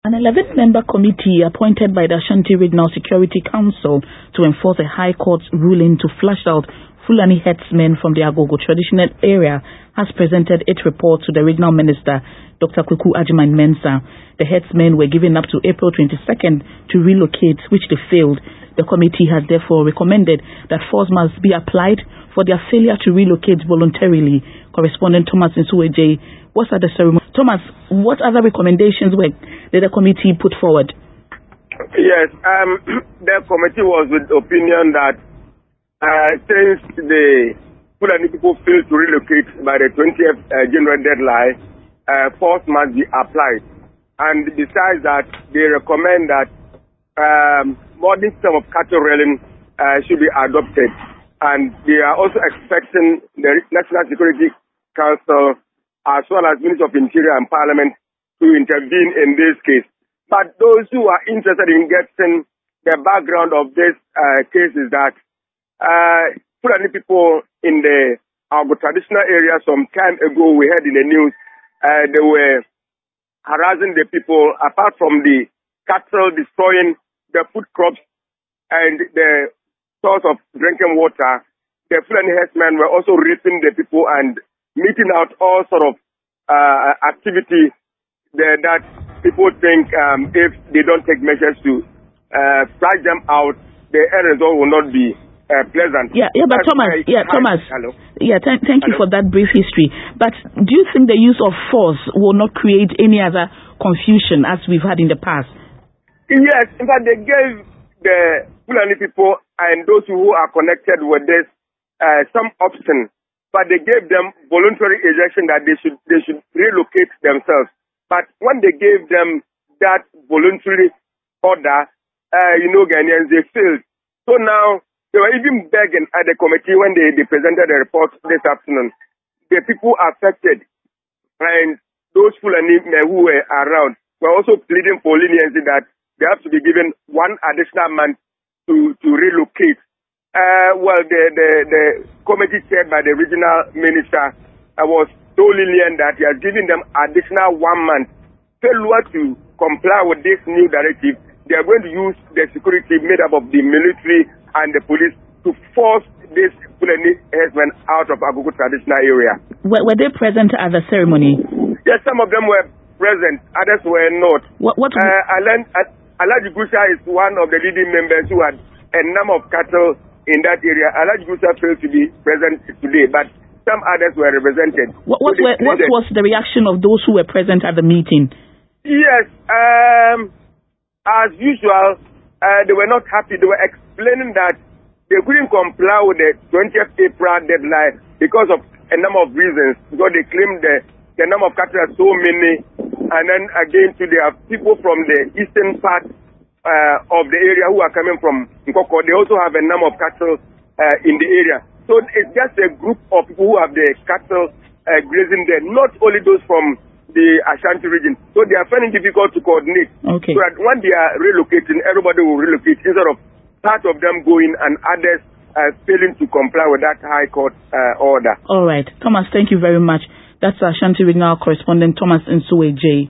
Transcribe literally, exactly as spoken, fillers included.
An eleven-member committee appointed by the Ashanti Regional Security Council to enforce a High Court ruling to flush out Fulani herdsmen from the Agogo traditional area has presented its report to the Regional Minister, Doctor Kwaku Agyeman-Mensah. The herdsmen were given up to April twenty-second to relocate, which they failed. The committee has therefore recommended that force must be applied for their failure to relocate voluntarily. Correspondent Thomas Nsuweje, what's at the ceremony? Thomas, what other recommendations were did the committee put forward? Yes, um, the committee was with the opinion that uh, since the Fulani people failed to relocate by the twentieth uh, January deadline, uh, force must be applied. And besides that, they recommend that um, modern system of cattle railing uh, should be adopted. And they are also expecting the National Security Council as well as Ministry of Interior and Parliament to intervene in this case. But those who are interested in getting the background of this uh, case is that uh, Fulani people in the Agogo traditional area some time ago, we heard in the news, uh, they were harassing the people apart from the cattle destroying the food crops and the source of drinking water. The Fulani herdsmen were also raping the people and meeting out all sort of uh, activity there that people think um, if they don't take measures to uh, flag them out, the end result will not be uh, pleasant. Yeah, yeah, but That's Thomas, yeah, Hi. Thomas, Hello. yeah, th- thank you Hello. for that brief history. But do you think the use of force will not create any other confusion as we've had in the past? Yes, in fact, they gave the Fulani people and those who are connected with this uh, some option, but they gave them voluntary ejection that they should they should relocate themselves. But when they gave them that voluntary order, uh, you know, Ghanaians, they failed. So now, they were even begging at the committee when they, they presented the report this afternoon. The people affected and those Fulani who were around were also pleading for leniency that they have to be given one additional month to, to relocate. Uh, well, the, the, the committee chaired by the regional minister uh, was so lenient that he has given them additional one month. Failure to comply with this new directive, they are going to use the security made up of the military and the police to force this Fulani herdsmen out of Agogo traditional area. Were, were they present at the ceremony? Yes, some of them were present, others were not. What? what uh, Alan, Alhaji Gusha is one of the leading members who had a number of cattle in that area. Alhaji Gusha failed to be present today, but some others were represented. What, what, so were, what was the reaction of those who were present at the meeting? Yes, um, as usual, uh, they were not happy. They were explaining that they couldn't comply with the twentieth April deadline because of a number of reasons. Because they claimed the, the number of cattle are so many. And then again, today, there are people from the eastern part uh, of the area who are coming from Nkoko. They also have a number of cattle uh, in the area. So it's just a group of people who have the cattle uh, grazing there, not only those from the Ashanti region. So they are finding it difficult to coordinate. Okay. So that when they are relocating, everybody will relocate instead of part of them going and others uh, failing to comply with that High Court uh, order. All right. Thomas, thank you very much. That's Ashanti Regional Correspondent Thomas Nsuweje.